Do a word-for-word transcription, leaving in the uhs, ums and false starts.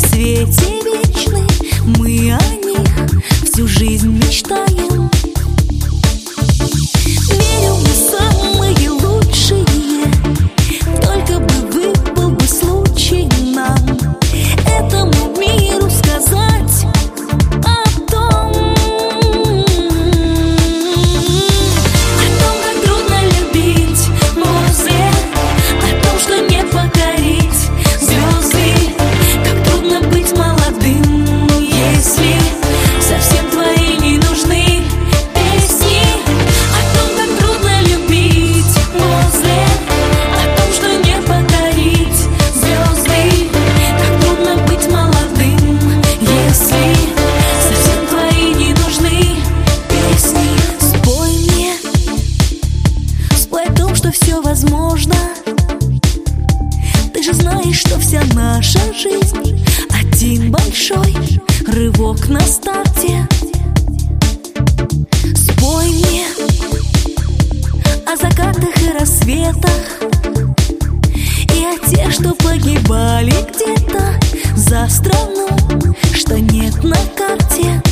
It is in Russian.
свете вечны, мы о них всю жизнь мечтаем. Верю в самые лучшие, только бы выпал бы случай нам этому миру сказать о том, о том, как трудно любить музы, о том, что не покорить звезды, как трудно быть молодым, если совсем твои не нужны песни, о том, как трудно любить музы, о том, что не покорить звезды, как трудно быть молодым, если совсем твои не нужны песни. Спой мне, спой о том, что все возможно. Ты же знаешь, что вся наша жизнь один большой рывок на старте. Спой мне о закатах и рассветах, и о тех, что погибали где-то за страну, что нет на карте.